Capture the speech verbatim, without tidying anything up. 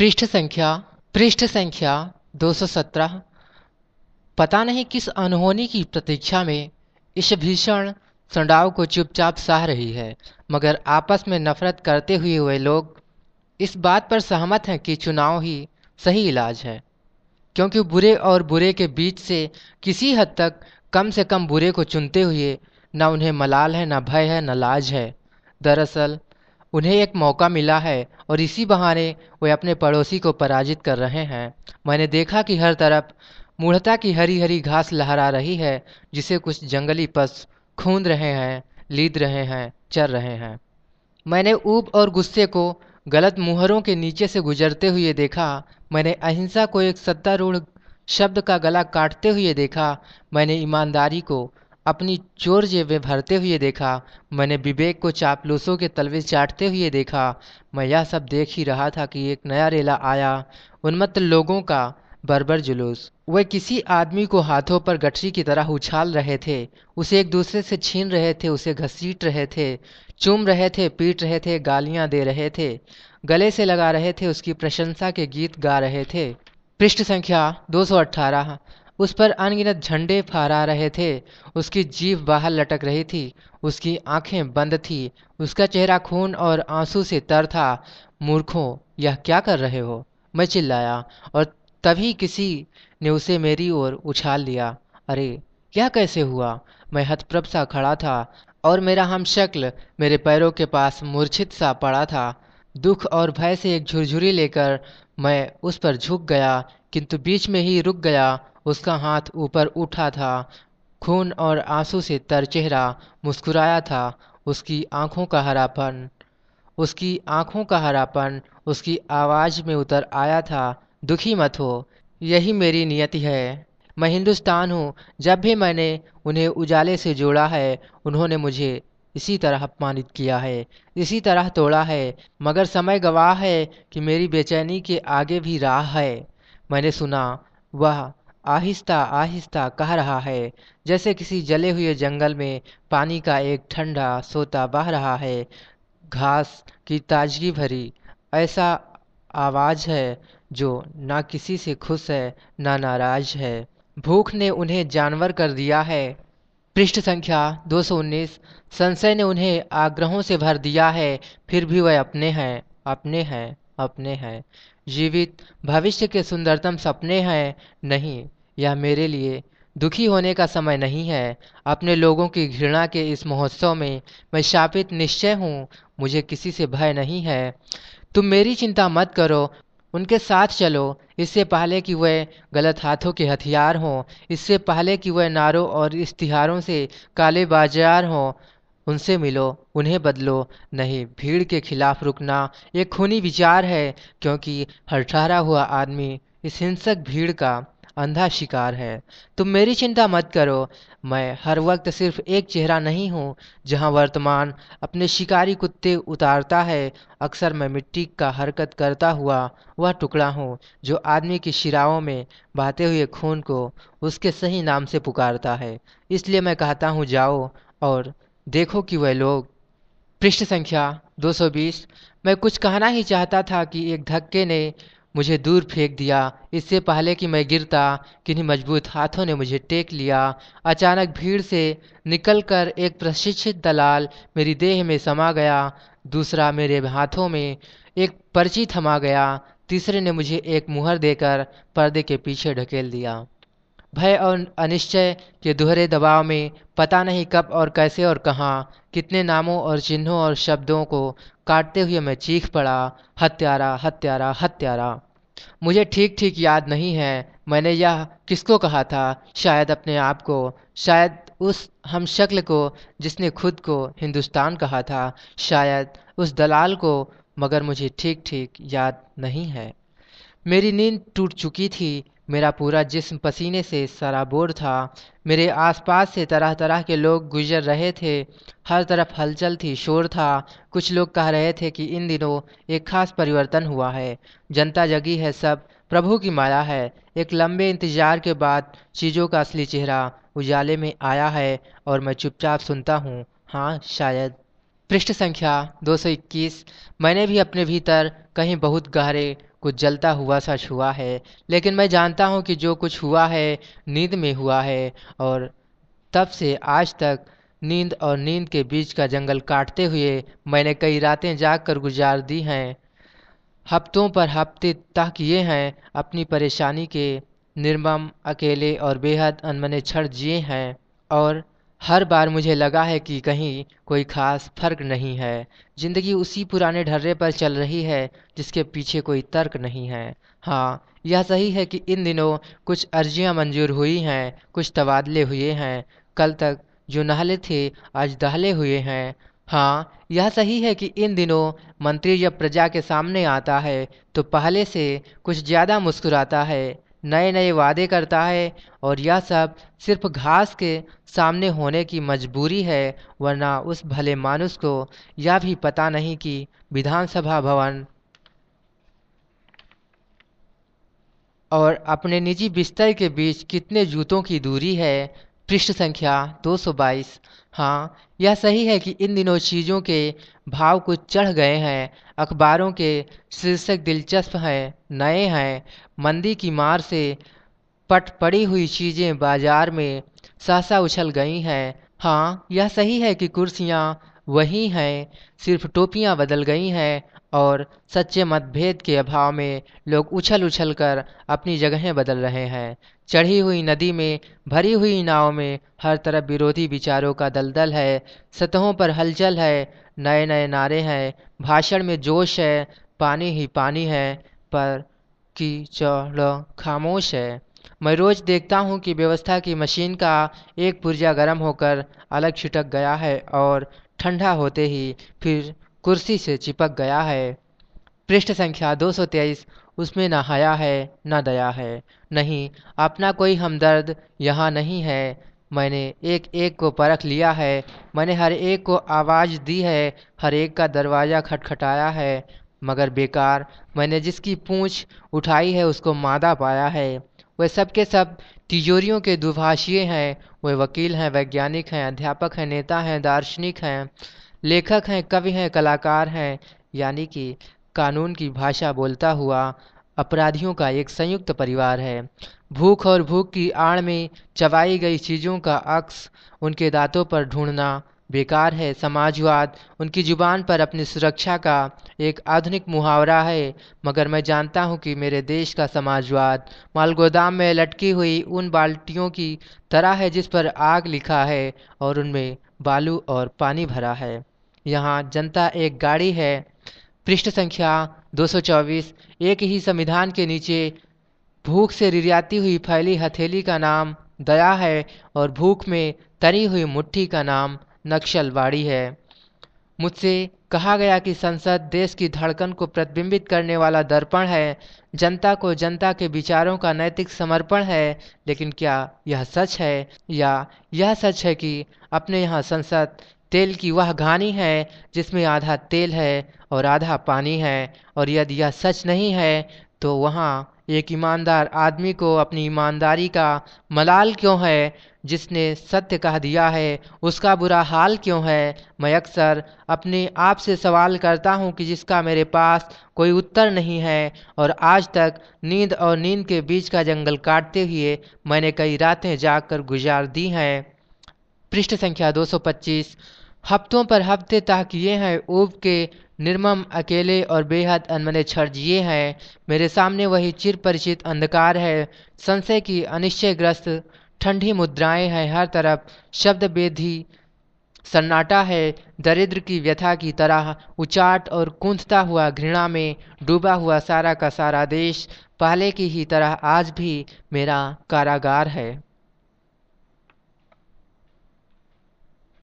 पृष्ठ संख्या पृष्ठ संख्या दो सौ सत्रह। पता नहीं किस अनहोनी की प्रतीक्षा में इस भीषण संडाव को चुपचाप सह रही है, मगर आपस में नफरत करते हुए वे लोग इस बात पर सहमत हैं कि चुनाव ही सही इलाज है, क्योंकि बुरे और बुरे के बीच से किसी हद तक कम से कम बुरे को चुनते हुए न उन्हें मलाल है, न भय है, न लाज है। दरअसल उन्हें एक मौका मिला है और इसी बहाने वे अपने पड़ोसी को पराजित कर रहे हैं। मैंने देखा कि हर तरफ मूढ़ता की हरी हरी घास लहरा रही है, जिसे कुछ जंगली पशु खूंद रहे हैं, लीद रहे हैं, चर रहे हैं। मैंने ऊब और गुस्से को गलत मुहरों के नीचे से गुजरते हुए देखा। मैंने अहिंसा को एक सत्तारूढ़ शब्द का गला काटते हुए देखा। मैंने ईमानदारी को अपनी चोर जेब में भरते हुए देखा। मैंने विवेक को चापलूसों के तलवे चाटते हुए देखा। मैं यह सब देख ही रहा था कि एक नया रेला आया, उन्मत्त लोगों का बर्बर जुलूस। वे किसी आदमी को हाथों पर गठरी की तरह उछाल रहे थे, उसे एक दूसरे से छीन रहे थे, उसे घसीट रहे थे, चूम रहे थे, पीट रहे थे, गालियां दे रहे थे, गले से लगा रहे थे, उसकी प्रशंसा के गीत गा रहे थे। पृष्ठ संख्या दो सौ अठारह। उस पर अनगिनत झंडे फहरा रहे थे, उसकी जीभ बाहर लटक रही थी, उसकी आंखें बंद थी, उसका चेहरा खून और आंसू से तर था। मूर्खों, यह क्या कर रहे हो, मैं चिल्लाया, और तभी किसी ने उसे मेरी ओर उछाल लिया। अरे, यह कैसे हुआ? मैं हतप्रभ सा खड़ा था और मेरा हमशक्ल मेरे पैरों के पास मूर्छित सा पड़ा था। दुख और भय से एक झुरझुरी लेकर मैं उस पर झुक गया, किंतु बीच में ही रुक गया। उसका हाथ ऊपर उठा था, खून और आंसू से तर चेहरा मुस्कुराया था। उसकी आंखों का हरापन उसकी आंखों का हरापन उसकी आवाज में उतर आया था। दुखी मत हो, यही मेरी नियति है। मैं हिंदुस्तान हूँ। जब भी मैंने उन्हें उजाले से जोड़ा है, उन्होंने मुझे इसी तरह अपमानित किया है, इसी तरह तोड़ा है, मगर समय गवाह है कि मेरी बेचैनी के आगे भी राह है। मैंने सुना, वह आहिस्ता आहिस्ता कह रहा है, जैसे किसी जले हुए जंगल में पानी का एक ठंडा सोता बह रहा है, घास की ताजगी भरी। ऐसा आवाज है जो ना किसी से खुश है, ना नाराज है। भूख ने उन्हें जानवर कर दिया है। पृष्ठ संख्या दो सौ उन्नीस। संशय ने उन्हें आग्रहों से भर दिया है, फिर भी वह अपने हैं, अपने हैं, अपने हैं। जीवित भविष्य के सुंदरतम सपने हैं। नहीं, यह मेरे लिए दुखी होने का समय नहीं है। अपने लोगों की घृणा के इस महोत्सव में मैं शापित निश्चय हूँ। मुझे किसी से भय नहीं है। तुम मेरी चिंता मत करो, उनके साथ चलो, इससे पहले कि वह गलत हाथों के हथियार हों, इससे पहले कि वह नारों और इश्तिहारों से काले बाजार हों। उनसे मिलो, उन्हें बदलो। नहीं, भीड़ के खिलाफ रुकना एक खूनी विचार है, क्योंकि हर ठहरा हुआ आदमी इस हिंसक भीड़ का अंधा शिकार है। तुम मेरी चिंता मत करो। मैं हर वक्त सिर्फ एक चेहरा नहीं हूँ जहाँ वर्तमान अपने शिकारी कुत्ते उतारता है। अक्सर मैं मिट्टी का हरकत करता हुआ वह टुकड़ा हूँ जो आदमी की शिराओं में बहते हुए खून को उसके सही नाम से पुकारता है। इसलिए मैं कहता हूँ, जाओ और देखो कि वह लोग। पृष्ठ संख्या दो सौ बीस। मैं कुछ कहना ही चाहता था कि एक धक्के ने मुझे दूर फेंक दिया। इससे पहले कि मैं गिरता, किन्हीं मजबूत हाथों ने मुझे टेक लिया। अचानक भीड़ से निकलकर एक प्रशिक्षित दलाल मेरी देह में समा गया। दूसरा मेरे हाथों में एक पर्ची थमा गया। तीसरे ने मुझे एक मुहर देकर पर्दे के पीछे ढकेल दिया। भय और अनिश्चय के दोहरे दबाव में पता नहीं कब और कैसे और कहाँ कितने नामों और चिन्हों और शब्दों को काटते हुए मैं चीख पड़ा, हत्यारा, हत्यारा, हत्यारा। मुझे ठीक ठीक याद नहीं है मैंने यह किसको कहा था। शायद अपने आप को, शायद उस हमशक्ल को जिसने खुद को हिंदुस्तान कहा था, शायद उस दलाल को, मगर मुझे ठीक ठीक याद नहीं है। मेरी नींद टूट चुकी थी। मेरा पूरा जिस्म पसीने से सराबोर था। मेरे आसपास से तरह तरह के लोग गुजर रहे थे। हर तरफ हलचल थी, शोर था। कुछ लोग कह रहे थे कि इन दिनों एक खास परिवर्तन हुआ है, जनता जगी है, सब प्रभु की माया है। एक लंबे इंतजार के बाद चीज़ों का असली चेहरा उजाले में आया है और मैं चुपचाप सुनता हूँ। हाँ, शायद। पृष्ठ संख्या दो सौ इक्कीस। मैंने भी अपने भीतर कहीं बहुत गहरे कुछ जलता हुआ सच हुआ है, लेकिन मैं जानता हूँ कि जो कुछ हुआ है नींद में हुआ है। और तब से आज तक नींद और नींद के बीच का जंगल काटते हुए मैंने कई रातें जाग कर गुजार दी हैं। हफ्तों पर हफ्ते तह किए हैं, अपनी परेशानी के निर्मम, अकेले और बेहद अनमने क्षण जिए हैं। और हर बार मुझे लगा है कि कहीं कोई खास फर्क नहीं है। जिंदगी उसी पुराने ढर्रे पर चल रही है जिसके पीछे कोई तर्क नहीं है। हाँ, यह सही है कि इन दिनों कुछ अर्जियां मंजूर हुई हैं, कुछ तबादले हुए हैं। कल तक जो नहले थे आज दहले हुए हैं। हाँ, यह सही है कि इन दिनों मंत्री जब प्रजा के सामने आता है तो पहले से कुछ ज़्यादा मुस्कुराता है, नए नए वादे करता है। और यह सब सिर्फ घास के सामने होने की मजबूरी है, वरना उस भले मानुस को यह भी पता नहीं कि विधानसभा भवन और अपने निजी बिस्तर के बीच कितने जूतों की दूरी है। पृष्ठ संख्या दो सौ बाईस। हाँ, यह सही है कि इन दिनों चीज़ों के भाव कुछ चढ़ गए हैं। अखबारों के शीर्षक दिलचस्प हैं, नए हैं। मंदी की मार से पट पड़ी हुई चीज़ें बाजार में सहसा उछल गई हैं। हाँ, यह सही है कि कुर्सियाँ वही हैं, सिर्फ टोपियाँ बदल गई हैं। और सच्चे मतभेद के अभाव में लोग उछल उछल कर अपनी जगहें बदल रहे हैं। चढ़ी हुई नदी में, भरी हुई नाव में हर तरफ विरोधी विचारों का दलदल है। सतहों पर हलचल है, नए नए नारे हैं, भाषण में जोश है, पानी ही पानी है, पर कीचड़ खामोश है। मैं रोज देखता हूँ कि व्यवस्था की मशीन का एक पुर्जा गर्म होकर अलग छिटक गया है और ठंडा होते ही फिर कुर्सी से चिपक गया है। पृष्ठ संख्या दो सौ तेईस। उसमें न हया है न दया है, नहीं अपना कोई हमदर्द यहाँ नहीं है। मैंने एक एक को परख लिया है, मैंने हर एक को आवाज़ दी है, हर एक का दरवाज़ा खटखटाया है, मगर बेकार। मैंने जिसकी पूंछ उठाई है उसको मादा पाया है। वे सब के सब तिजोरियों के दुभाषिए हैं। वे वकील हैं, वैज्ञानिक हैं, अध्यापक हैं, नेता हैं, दार्शनिक हैं, लेखक हैं, कवि हैं, कलाकार हैं, यानी कि कानून की भाषा बोलता हुआ अपराधियों का एक संयुक्त परिवार है। भूख और भूख की आड़ में चबाई गई चीज़ों का अक्स उनके दांतों पर ढूंढना बेकार है। समाजवाद उनकी जुबान पर अपनी सुरक्षा का एक आधुनिक मुहावरा है, मगर मैं जानता हूँ कि मेरे देश का समाजवाद मालगोदाम में लटकी हुई उन बाल्टियों की तरह है जिस पर आग लिखा है और उनमें बालू और पानी भरा है। यहाँ जनता एक गाड़ी है। पृष्ठ संख्या दो सौ चौबीस। एक ही संविधान के नीचे भूख से रिरियाती हुई फैली हथेली का नाम दया है और भूख में तरी हुई मुट्ठी का नाम नक्सलवाड़ी है। मुझसे कहा गया कि संसद देश की धड़कन को प्रतिबिंबित करने वाला दर्पण है, जनता को जनता के विचारों का नैतिक समर्पण है। लेकिन क्या यह सच है, या यह सच है कि अपने यहाँ संसद तेल की वह घानी है जिसमें आधा तेल है और आधा पानी है? और यदि यह सच नहीं है तो वहाँ एक ईमानदार आदमी को अपनी ईमानदारी का मलाल क्यों है? जिसने सत्य कह दिया है उसका बुरा हाल क्यों है? मैं अक्सर अपने आप से सवाल करता हूँ कि जिसका मेरे पास कोई उत्तर नहीं है। और आज तक नींद और नींद के बीच का जंगल काटते हुए मैंने कई रातें जाग कर गुजार दी हैं। पृष्ठ संख्या दो सौ पच्चीस। हफ्तों पर हफ्ते तह किए हैं, ऊब के निर्मम, अकेले और बेहद अनमने क्षण जिए हैं। मेरे सामने वही चिर परिचित अंधकार है, संशय की अनिश्चयग्रस्त ठंडी मुद्राएं हैं, हर तरफ शब्द बेधी सन्नाटा है। दरिद्र की व्यथा की तरह उचाट और कूंथता हुआ घृणा में डूबा हुआ सारा का सारा देश पहले की ही तरह आज भी मेरा कारागार है।